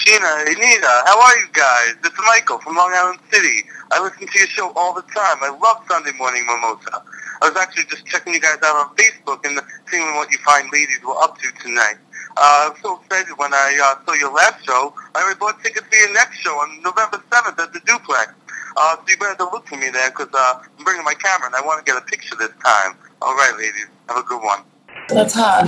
Gina, Anita, how are you guys? It's Michael from Long Island City. I listen to your show all the time. I love Sunday Morning Mimosa. I was actually just checking you guys out on Facebook and seeing what you fine ladies were up to tonight. I was so excited when I saw your last show. I already bought tickets for your next show on November 7th at the Duplex. So you better look for me there because I'm bringing my camera and I want to get a picture this time. All right, ladies. Have a good one. That's hot.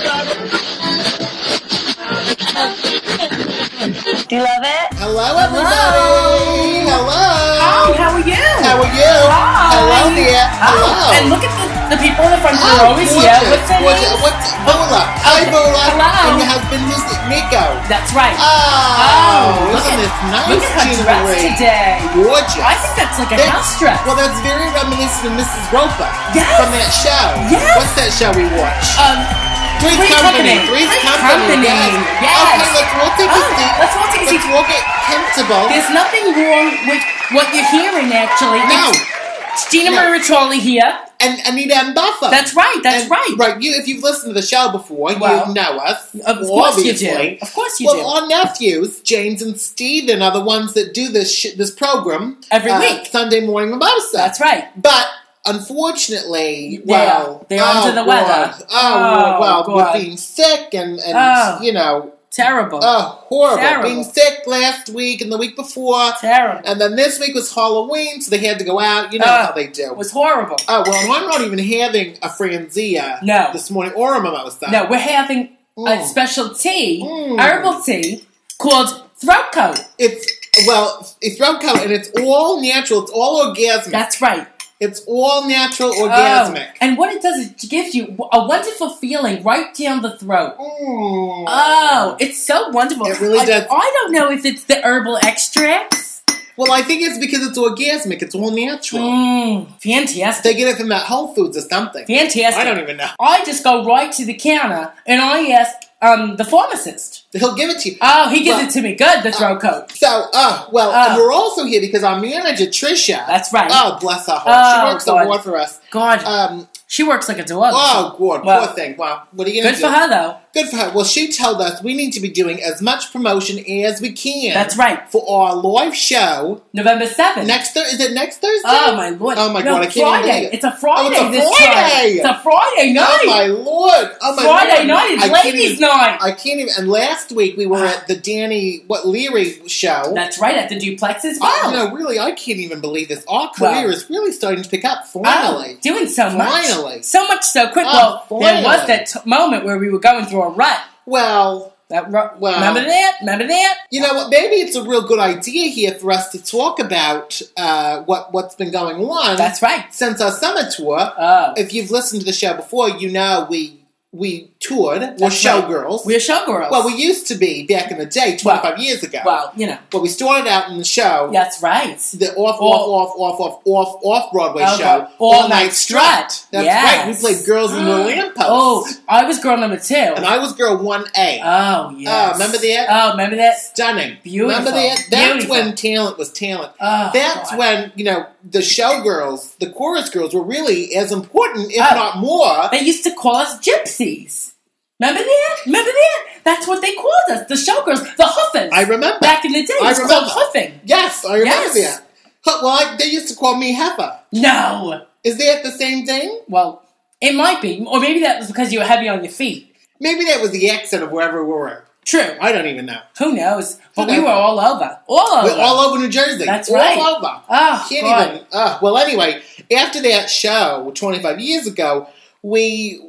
Do you love it? Hello, everybody. Hello. Hi, how are you? How are you? Hi. Hello, dear. Hello. Oh, and look at the people in the front who are always here. What's their name? What's Bula? Hi, Bula. Hello. And your husband is Nico. That's right. Isn't this nice? Look at her dress today. Gorgeous. I think that's like a house dress. Well, that's very reminiscent of Mrs. Roper. Yes. From that show. Yes. What's that show we watched? Three's Company. Three's Company. Yes. Okay, let's all take a seat. Let's all take a seat. Let's all get comfortable. There's nothing wrong with what you're hearing, actually. No. It's Gina Marie Ritoli here. And Anita and Buffer. That's right, right. Right, if you've listened to the show before, well, you know us. Of course obviously. you do. Of course you do. Well, our nephews, James and Steven, are the ones that do this program. Every week. Sunday Morning Mimosa. That's right. But, unfortunately, they're under the weather. With being sick and you know. Terrible. Oh, horrible. Terrible. Being sick last week and the week before. Terrible. And then this week was Halloween, so they had to go out. You know how they do. It was horrible. Oh, well, I'm not even having a Franzia this morning or a mimosa. No, we're having a special tea, herbal tea, called Throat Coat. It's throat coat, and it's all natural. It's all orgasmic. That's right. It's all natural, orgasmic. And what it does is it gives you a wonderful feeling right down the throat. Mm. Oh, it's so wonderful. It really does. I don't know if it's the herbal extracts. Well, I think it's because it's orgasmic. It's all natural. Fantastic. They get it from that Whole Foods or something. Fantastic. I don't even know. I just go right to the counter and I ask the pharmacist. He'll give it to you. Oh, he gives it to me. Good, the throat coat. And we're also here because our manager, Trisha. That's right. Oh, bless her heart. She works so hard for us. God. She works like a dog. Oh, God. Poor thing. Well, what are you going to do? Good for her, though. Good for her. Well, she told us we need to be doing as much promotion as we can. That's right. For our live show. November 7th. Is it next Thursday? Oh, my Lord. Oh, my God. I can't even believe it. It's a Friday it's a this Friday. time. It's a Friday night. Oh, my Lord. Oh, my Friday Lord. night is ladies' night. I can't even. And last week we were at the Danny Leary show. That's right, at the Duplex as well. Really, I can't even believe this. Our career is really starting to pick up, finally. Doing so much. Finally. So much so quick. There was that moment where we were going through a rut. Well, remember that? Remember that? You know what? Maybe it's a real good idea here for us to talk about what's been going on. That's right. Since our summer tour. If you've listened to the show before, you know we toured. We're showgirls. We're showgirls. Well, we used to be back in the day, 25 years ago. Well, you know. But we started out in the show. That's right. The off-Broadway show. All Night Strut. That's right. We played Girls in the Lamppost. Oh, I was girl number 2. And I was girl 1A. Oh, yes. Remember that? Oh, remember that? Stunning. Beautiful. Remember that? That's when talent was talent. Oh, that's when, the showgirls, the chorus girls, were really as important, if not more. They used to call us gypsies. Remember that? That's what they called us. The showgirls. The Huffers. I remember. Back in the day, it was called Huffing. Yes, I remember that. Well, they used to call me Heifer. No. Is that the same thing? Well, it might be. Or maybe that was because you were heavy on your feet. Maybe that was the accent of wherever we were. True. I don't even know. Who knows? But we were all over. All over New Jersey. That's right. All over. Oh, Can't God. even. Well, anyway, after that show 25 years ago, we,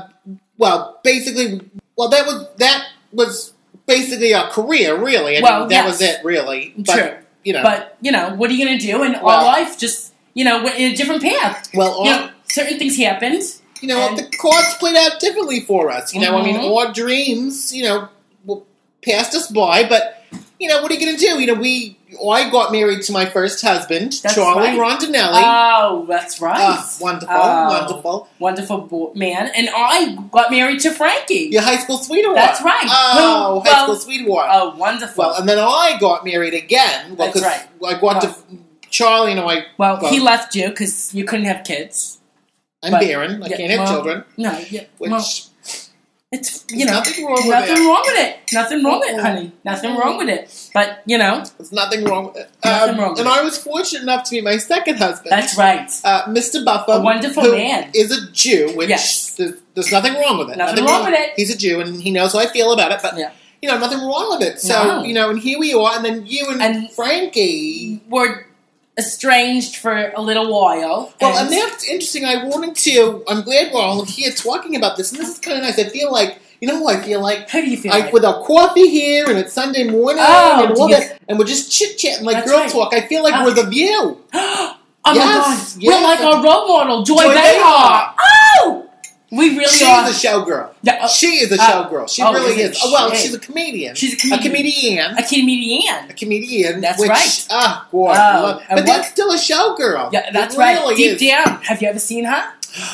that was basically our career, really. That was it, really. But, true. But, what are you going to do? And our life just, went in a different path. Well, certain things happened. The cards played out differently for us. Our dreams, passed us by, but, what are you going to do? I got married to my first husband, Charlie Rondinelli. Oh, that's right. Wonderful. Wonderful man. And I got married to Frankie. Your high school sweetheart. That's right. Oh, high school sweetheart. Oh, wonderful. Well, and then I got married again. That's right. I got to Charlie and I... Well, he left you because you couldn't have kids. I'm barren. I can't have children. No. It's, There's nothing wrong with nothing it. wrong with it. Nothing wrong with it, honey. Nothing wrong with it. But, There's nothing wrong with it. Nothing wrong with and it. I was fortunate enough to meet my second husband. That's right. Mr. Buffer. A wonderful who man. is a Jew, which Yes. there's nothing wrong with it. Nothing wrong with it. He's a Jew, and he knows how I feel about it, but, Yeah. nothing wrong with it. So, No. and here we are, and then you and Frankie... We're estranged for a little while. Well, and that's interesting. I'm glad we're all here talking about this, and this is kind of nice. I feel like, you know who I feel like? Who do you feel like? With our coffee here, and it's Sunday morning, Oh, and all do you- that, and we're just chit-chatting like That's girl right. talk. I feel like Oh. we're The View. Oh Yes, my God. yes. We're like our role model, Joy Joy Behar. Behar. Oh! We really She's are. a showgirl. Yeah, She is a showgirl. She really isn't is. Oh, well, she? she's a comedian. She's a comedian. A comedian. A comedian. A comedian. That's which, right. Ah, boy. Oh, and but that's still a showgirl. Yeah, that's It right. really Deep is. down. Have you ever seen her?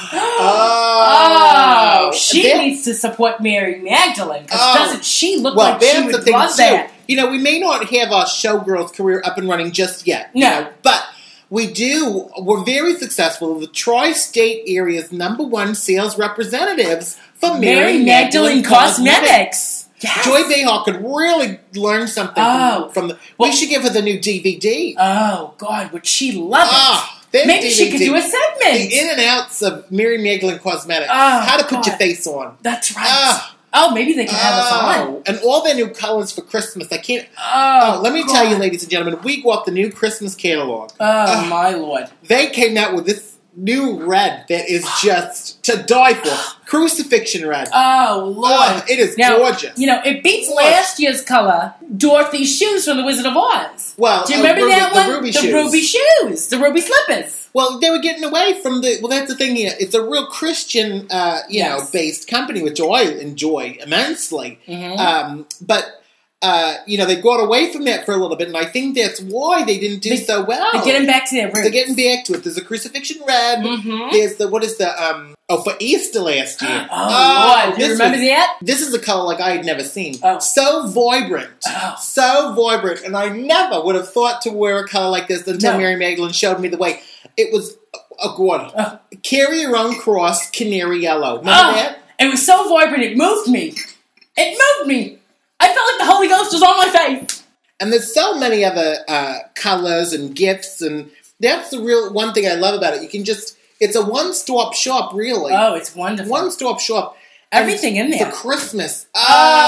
Oh. She That- needs to support Mary Magdalene. Because Oh. doesn't she look Well, like she that's the would thing, love too. that? We may not have our showgirls career up and running just yet. No. But we do. We're very successful. The tri-state area's #1 sales representatives for Mary Magdalene Cosmetics. Yes. Joy Behar could really learn something from the... Well- we should give her the new DVD. Oh, God, would she love it? That Maybe she DVD. could do a segment. The in and outs of Mary Magdalene Cosmetics. Oh, How to put your God. face on. That's right. Ah. Oh, maybe they can have us on. And all their new colors for Christmas. I can't... Oh, let me God. tell you, ladies and gentlemen, we got the new Christmas catalog. Oh, my Lord. They came out with this new red that is just to die for. Crucifixion red. Oh, Lord. It is Now, gorgeous. It beats last year's color, Dorothy's shoes from The Wizard of Oz. Well, do you remember that one? The ruby The shoes. ruby shoes. The ruby slippers. Well, they were getting away from the... Well, that's the thing here. It's a real Christian, Yes. based company, which I enjoy immensely. Mm-hmm. But... they got away from that for a little bit, and I think that's why they didn't do so well. They're getting back to their roots. They're getting back to it. There's a crucifixion red. Mm-hmm. There's for Easter last year. Oh, Lord. Do you this remember was- that? This is a color like I had never seen. Oh. So vibrant. Oh. So vibrant. And I never would have thought to wear a color like this until No. Mary Magdalene showed me the way. It was a god. Oh. Carry your own cross, canary yellow. Remember Oh, that? it was so vibrant, it moved me. It moved me. I felt like the Holy Ghost was on my face. And there's so many other colors and gifts, and that's the real one thing I love about it. You can just, it's a one-stop shop, really. Oh, it's wonderful. One-stop shop. Everything in there. For Christmas. Oh.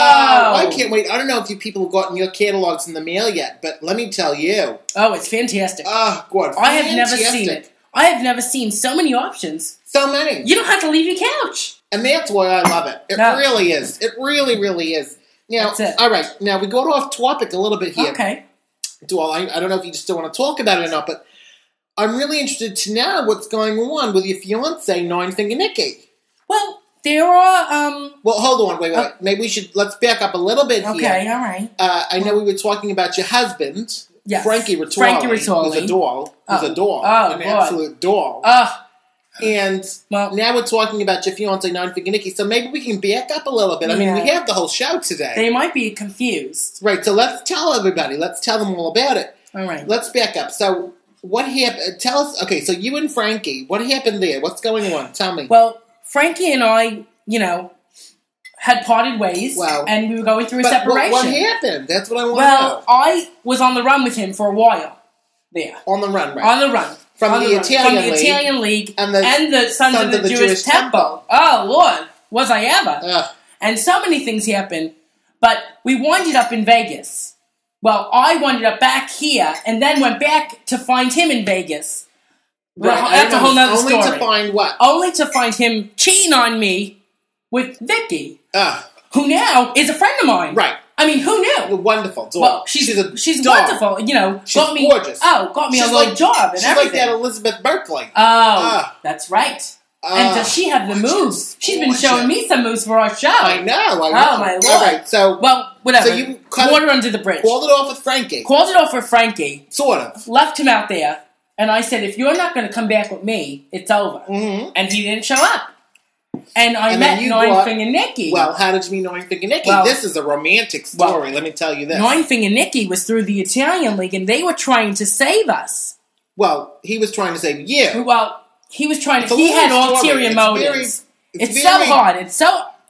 I can't wait. I don't know if you people have gotten your catalogs in the mail yet, but let me tell you. Oh, it's fantastic. Oh, God. I have never fantastic. seen it. I have never seen so many options. So many. You don't have to leave your couch. And that's why I love it. It No. really is. It really, really is. Now, That's it. all right. Now, we got off topic a little bit here. Okay. Well, I don't know if you still want to talk about it or not, but I'm really interested to know what's going on with your fiance, Nine Finger Nicky. Well, there are, Well, hold on. Wait. Maybe let's back up a little bit here. Okay, all right. I know we were talking about your husband, Yes. Frankie Ritali. Frankie Ritali. Who's a doll. Who's a doll. Oh, An God. absolute doll. And Well, now we're talking about your fiance, Nine Finger Nicky, so maybe we can back up a little bit. I mean, Yeah. we have the whole show today. they might be confused. Right, so let's tell everybody. Let's tell them all about it. All right. Let's back up. So, what happened? Tell us. Okay, so you and Frankie, what happened there? What's going on? Tell me. Well, Frankie and I, had parted ways, Wow. and we were going through a But separation. what happened? That's what I want to Well, know. I was on the run with him for a while there. On the run, right? On the run. From On the run. Italian From the League Italian League and the Sons of the Jewish Temple. Oh, Lord. Was I ever. Ugh. And so many things happened. But we winded up in Vegas. Well, I winded up back here and then went back to find him in Vegas. Well, Right, that's a whole nother only story. to find what? Only to find him cheating on me with Vicky, Ugh. who now is a friend of mine. Right. I mean, who knew? Wonderful. Doll. Well, she's doll. wonderful. She's got me gorgeous. got me She's a little job and she's everything. like that Elizabeth Berkley. That's right. And does she have the moves? She's been gorgeous. showing me some moves for our show. I know. Oh, my Lord. All right, so Well, whatever. So you cut water under the bridge. called it off with Frankie. Called it off with Frankie. Sort of. Left him out there. And I said, if you're not going to come back with me, it's over. Mm-hmm. And he didn't show up. And I And met then you Nine brought- Finger Nicky. Well, how did you meet Nine Finger Nicky? Well- This is a romantic story, let me tell you this. Nine Finger Nicky was through the Italian League, and they were trying to save us. Well, he was trying to say you. Well, he was trying It's a to. He long had story. ulterior It's motives. very- It's so hard. It's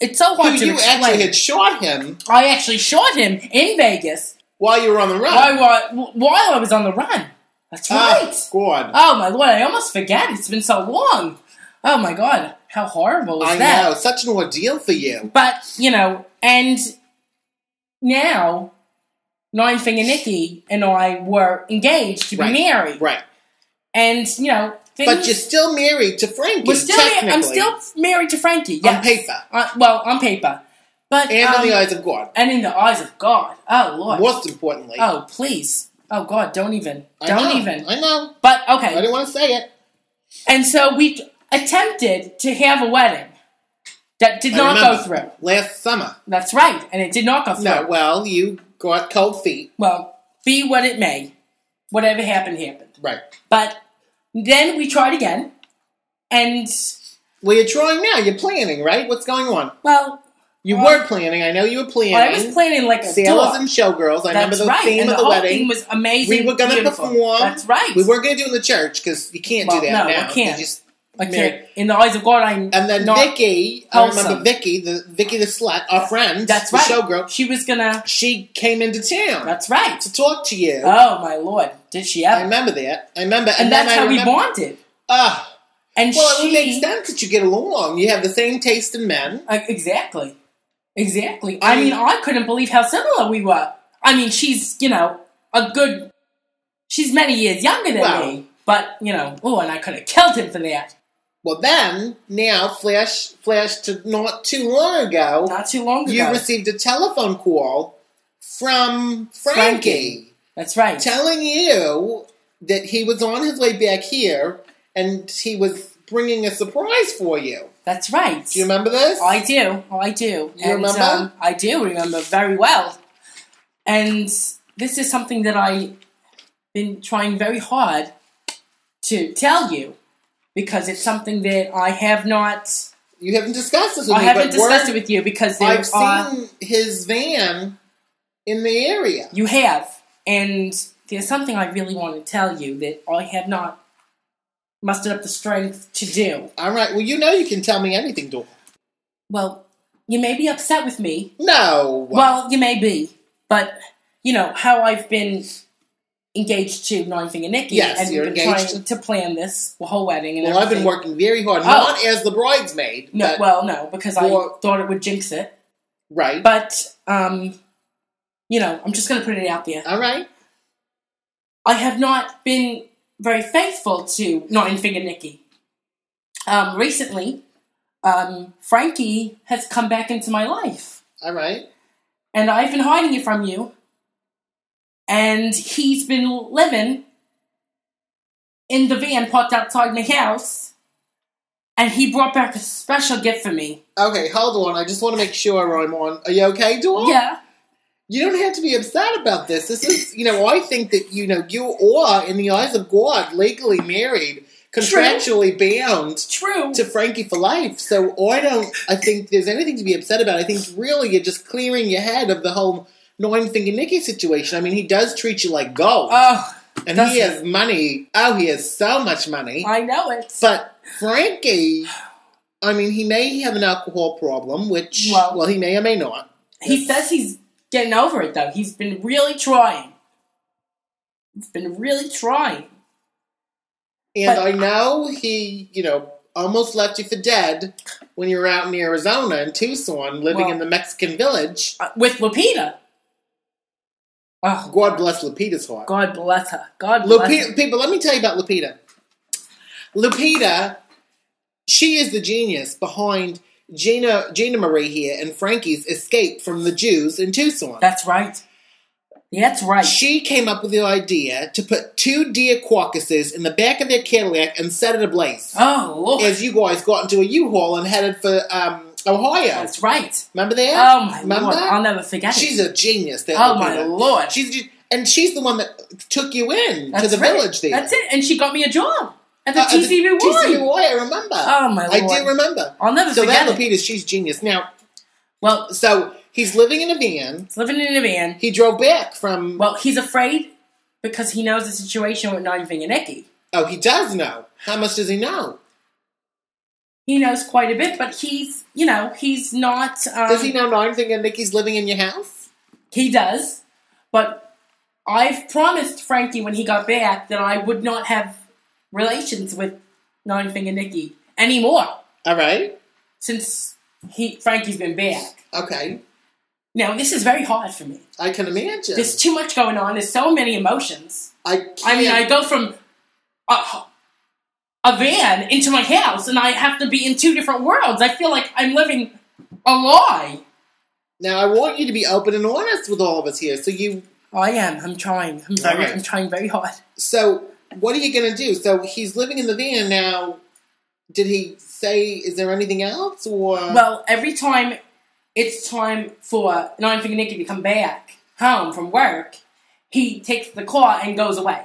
it's so hard to You explain. actually had shot him I actually shot him in Vegas while you were on the run. while I was on the run. That's right. God. Oh my Lord, I almost forget. It's been so long. Oh my God, how horrible is I that? know, such an ordeal for you. But, and now, Nine Finger Nikki and I were engaged to be married. Right. And, But you're still married to Frankie, I'm still married to Frankie, yes. On paper. On paper. But, And in the eyes of God. And in the eyes of God. Oh, Lord. Most importantly. Oh, please. Oh, God, don't even. I Don't know. But, okay. I didn't want to say it. And so we attempted to have a wedding that did not go through. Last summer. That's right, and it did not go through. No, well, you got cold feet. Well, be what it may. Whatever happened, happened. Right. But then we tried again, and... Well, you're trying now. You're planning, right? What's going on? Well... You were planning. I know you were planning. I was planning like a Sailors and Showgirls. I remember the theme of the wedding. Thing was amazing. We were going to perform. That's right. We were going to do it in the church because you can't do that now. No, I can't. I can't. Married. In the eyes of God, I'm And then not Vicky, wholesome. I remember Vicky the slut, our friend, That's the right. showgirl. She was gonna. She came into town. That's right. To talk to you. Oh my Lord, did she ever? I remember that. And that's how we bonded. And well, it would make sense that you get along. You have the same taste in men. Exactly. I mean, I couldn't believe how similar we were. I mean, she's, she's many years younger than me. But, and I could have killed him for that. Well, then, now, flash to not too long ago. Not too long ago. You received a telephone call from Frankie. That's right. Telling you that he was on his way back here and he was bringing a surprise for you. That's right. Do you remember this? I do. You remember? I do remember very well. And this is something that I've been trying very hard to tell you because it's something that I have not... You haven't discussed this with me. I haven't discussed it with you because I've seen his van in the area. You have. And there's something I really want to tell you that I have not mustered up the strength to do. All right. Well, you can tell me anything, Dawn. Well, you may be upset with me. No. Well, you may be. But, how I've been engaged to Nine Finger Nikki. Yes, and you're we've been engaged. trying to plan this whole wedding and everything. I've been working very hard. Not as the bridesmaid. No, no, because I thought it would jinx it. Right. But, I'm just going to put it out there. All right. I have not been very faithful to Nine Finger Nikki. Recently, Frankie has come back into my life. All right. And I've been hiding it from you. And he's been living in the van parked outside my house. And he brought back a special gift for me. Okay, hold on. I just want to make sure I'm on. Are you okay, Dawn? Yeah. You don't have to be upset about this. This is, I think that, you are, in the eyes of God, legally married, contractually bound to Frankie for life. So I think there's anything to be upset about. I think really you're just clearing your head of the whole Nine Finger Nikki situation. I mean, he does treat you like gold. Oh, and he has money. Oh, he has so much money. I know it. But Frankie, I mean, he may have an alcohol problem, which, well he may or may not. He says he's getting over it, though. He's been really trying. And I know he, almost left you for dead when you were out in Arizona, in Tucson, living in the Mexican village. With Lupita. Oh, God bless Lupita's heart. God bless her. God bless her. People, let me tell you about Lupita. Lupita, she is the genius behind Gina Marie here and Frankie's escape from the Jews in Tucson. That's right. That's right. She came up with the idea to put 2 deer carcasses in the back of their Cadillac and set it ablaze. Oh, Lord. As you guys got into a U-Haul and headed for Ohio. That's right. Remember that? Oh, my Lord. That? I'll never forget She's a genius. Oh, my Lord. She's the one that took you in to the village there. That's it. And she got me a job. At the TCBY. TCBY, I remember. Oh, my Lord. I do remember. I'll never forget So that Lupita, she's genius. Now, well, so he's living in a van. He drove back from... Well, he's afraid because he knows the situation with Nine Finger Nikki. Oh, he does know. How much does he know? He knows quite a bit, but he's not... Does he know Nine Finger Nicky's living in your house? He does, but I've promised Frankie when he got back that I would not have relations with Nine Finger Nicky anymore. All right. Since Frankie's been back. Okay. Now, this is very hard for me. I can imagine. There's too much going on. There's so many emotions. I go from a van into my house, and I have to be in two different worlds. I feel like I'm living a lie. Now, I want you to be open and honest with all of us here. So I am. I'm trying. I'm trying very hard. So, what are you going to do? So, he's living in the van now. Did he say, is there anything else? Or Well, every time it's time for Nine Finger Nicky to come back home from work, he takes the car and goes away.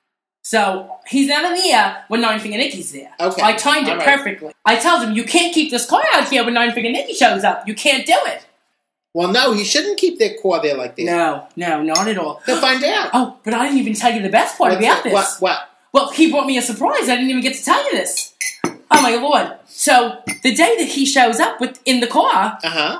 So, he's not in there when Nine Finger Nicky's there. Okay. I timed it perfectly. I told him, you can't keep this car out here when Nine Finger Nicky shows up. You can't do it. Well, no, he shouldn't keep that car there like that. No, not at all. He'll find out. Oh, but I didn't even tell you the best part about this. What? Well, he brought me a surprise. I didn't even get to tell you this. Oh, my Lord. So, the day that he shows up in the car,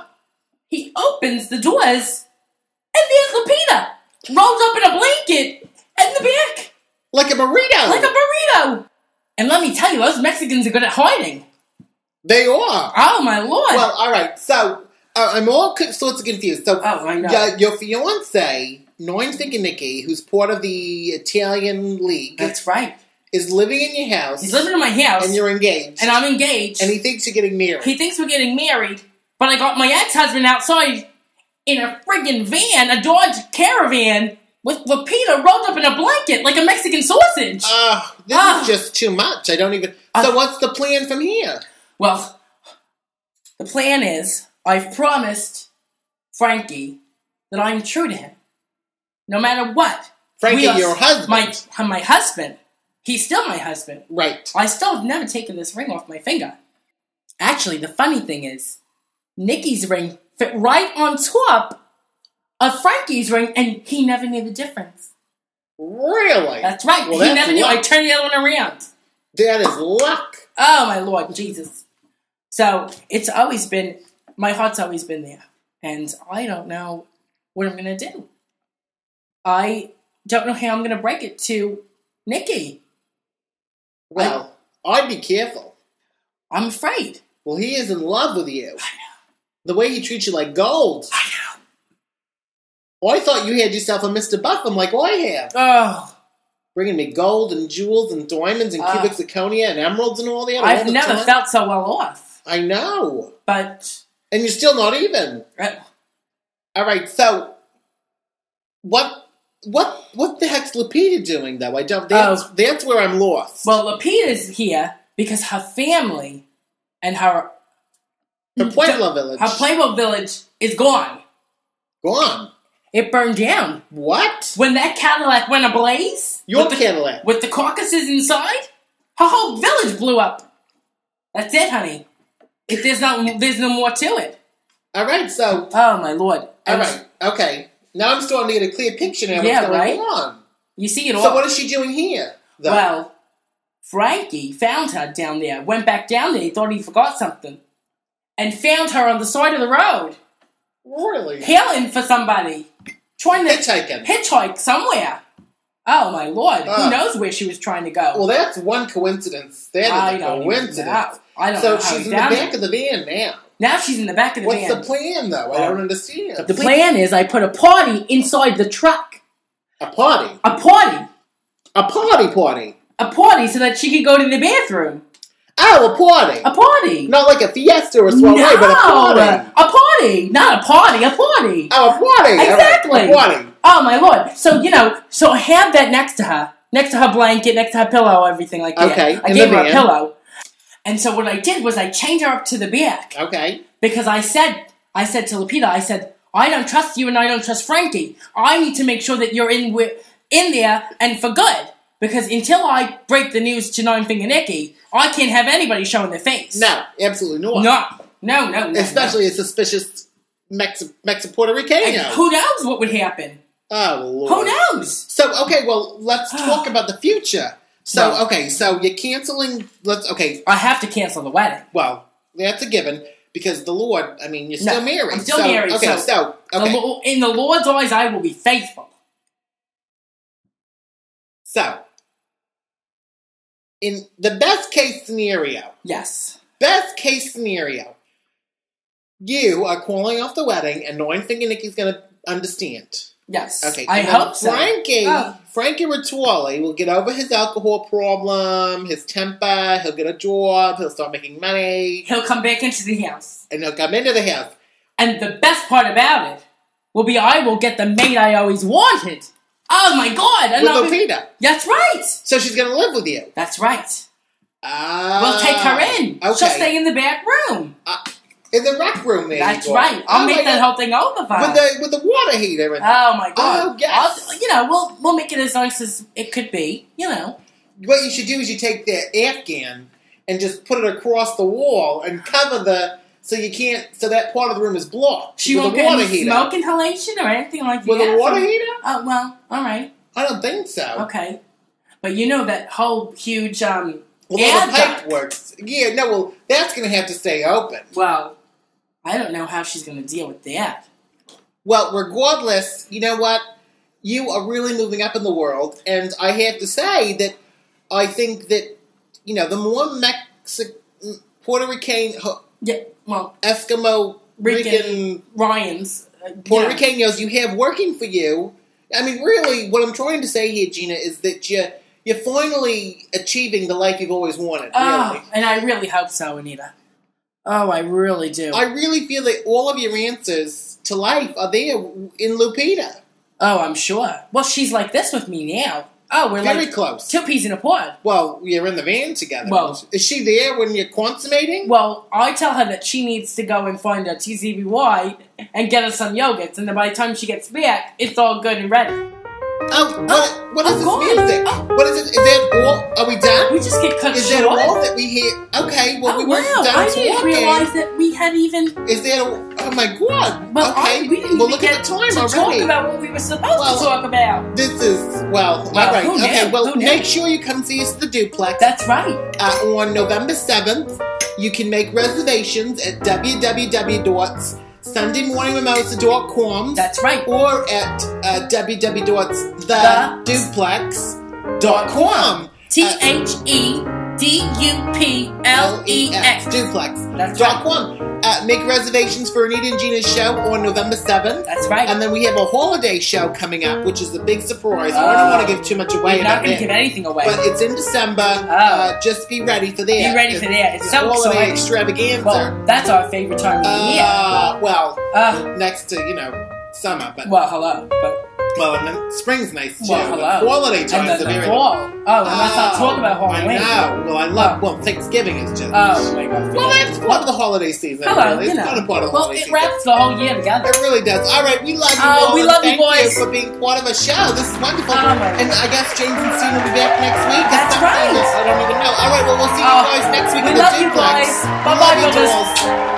he opens the doors, and there's Lupita, rolled up in a blanket in the back. Like a burrito. Like a burrito. And let me tell you, those Mexicans are good at hiding. They are. Oh, my Lord. Well, all right. So, I'm all sorts of confused. So, I know. Your fiancé, Nine Finger Nicky, who's part of the Italian League. That's right. Is living in your house. He's living in my house. And you're engaged. And I'm engaged. And he thinks you're getting married. He thinks we're getting married, but I got my ex-husband outside in a friggin' van, a Dodge Caravan, with Lupita rolled up in a blanket like a Mexican sausage. This is just too much. I don't even... So what's the plan from here? Well, the plan is, I've promised Frankie that I'm true to him. No matter what. Frankie, your husband. My husband. He's still my husband. Right. I still have never taken this ring off my finger. Actually, the funny thing is, Nicky's ring fit right on top of Frankie's ring, and he never knew the difference. Really? That's right. Well, he never knew. I turned the other one around. That is luck. Oh, my Lord Jesus. So, it's always been, my heart's always been there. And I don't know what I'm going to do. I don't know how I'm going to break it to Nicky. Well, I'd be careful. I'm afraid. Well, he is in love with you. I know. The way he treats you like gold. I know. Well, I thought you had yourself a Mr. Buffum like I have. Oh. Bringing me gold and jewels and diamonds and cubic zirconia and emeralds and all that. I've never felt so well off. I know. But... And you're still not even. All right, so... What the heck's Lupita doing, though? That's where I'm lost. Well, Lupita's here because her family and her Pueblo village. Her Pueblo village is gone. Gone? It burned down. What? When that Cadillac went ablaze... Your Cadillac? With the carcasses inside, her whole village blew up. That's it, honey. If there's no more to it. All right, so... Oh, my Lord. All right, okay. Now I'm starting to get a clear picture now of what's going on. You see it all. So what is she doing here, though? Well, Frankie found her down there, went back down there, he thought he forgot something, and found her on the side of the road. Really? Hailing for somebody. Trying to hitchhike somewhere. Oh, my Lord. Who knows where she was trying to go? Well, that's one coincidence. That is a coincidence. I don't know. So she's in the back of the van now. Now she's in the back of the van. What's the plan, though? I don't understand. The plan is I put a party inside the truck. A party? A party. A party? A party so that she could go to the bathroom. Oh, a party. A party. Not like a fiesta or a soiree, but a party. A party. Not a party, a party. Oh, a party. Exactly. Right. A party. Oh, my Lord. So, so I have that next to her. Next to her blanket, next to her pillow, everything like that. Okay. I gave her a pillow. And so what I did was I chained her up to the back. Okay. Because I said to Lupita, I don't trust you and I don't trust Frankie. I need to make sure that you're in there and for good. Because until I break the news to Nine Finger Nicky, I can't have anybody showing their face. No, absolutely not. No. Especially a suspicious Puerto Ricano. Who knows what would happen? Oh, Lord. Who knows? So, okay, well, let's talk about the future. So, No. okay, so you're canceling... I have to cancel the wedding. Well, that's a given, because the Lord, I mean, you're still married. I'm still married, Okay, in the Lord's eyes, I will be faithful. So, in the best case scenario, Yes. you are calling off the wedding, and knowing thinking Nikki's going to understand. Yes. Okay, I and then hope so. Frankie Rituali will get over his alcohol problem, his temper, he'll get a job, he'll start making money. He'll come back into the house. And he'll come into the house. And the best part about it will be I will get the maid I always wanted. Oh my God. And With Lupita. That's right. So she's going to live with you. That's right. We'll take her in. Okay. She'll stay in the back room. In the rec room there. That's right. I'll make that whole thing over for her. With the water heater. Oh my God. Oh, yes. We'll make it as nice as it could be, What you should do is you take the Afghan and just put it across the wall and cover so that part of the room is blocked. She won't get any smoke inhalation or anything like that. With a water heater? Oh, well, all right. I don't think so. Okay. But that whole huge the pipe works. Yeah, no, well, that's going to have to stay open. Well, I don't know how she's going to deal with that. Well, regardless, you know what? You are really moving up in the world, and I have to say that I think that, the more Puerto Rican... Yeah, well... Eskimo... Rican... Ryans... Puerto Ricanos you have working for you. I mean, really, what I'm trying to say here, Gina, is that you're finally achieving the life you've always wanted, really. And I really hope so, Anita. Oh, I really do. I really feel that all of your answers to life are there in Lupita. Oh, I'm sure. Well, she's like this with me now. Oh, we're very close. 2 peas in a pod. Well, you're in the van together. Well, is she there when you're consummating? Well, I tell her that she needs to go and find a TZBY and get her some yogurts, and then by the time she gets back, it's all good and ready. Oh, what is this music? What is it? Is that all? Are we done? We just get cut short. Is that all that we hear? Okay, well, we weren't done I didn't realize that we had even... Is that oh my God. Well, okay. We didn't look get at the time to already. talk about what we were supposed to talk about. This is, all right. Okay, well, make sure you come see us at the Duplex. That's right. On November 7th, you can make reservations at www.sundaymorningmimosa.com. That's right. Or at www.theduplex.com. THEDUPLEX. Duplex. That's right. .com. Make reservations for Anita and Gina's show on November 7th. That's right. And then we have a holiday show coming up, which is a big surprise. I don't want to give too much away. We're not going to give anything away. But it's in December. Just be ready for that. Be ready for that. It's so holiday exciting. extravaganza. Well, that's our favorite time of the year. Next to, summer. But hello. and then spring's nice too. Well, hello. The holiday times and are very fall. And let's not talk about Halloween. I know. Well, I love. Thanksgiving is just. Oh my God. Well, that's part of the holiday season. Hello, really. It's kind of part of the holiday season. It wraps the whole year together. It really does. All right, we love you all. We love you, boys. Thank you for being part of a show. This is wonderful. Oh, my God. And I guess James and Steve will be back next week. That's right. I don't even know. All right, well, we'll see you guys next week. We in the love you Duplex. guys. Bye-bye, Love you, brothers. dolls.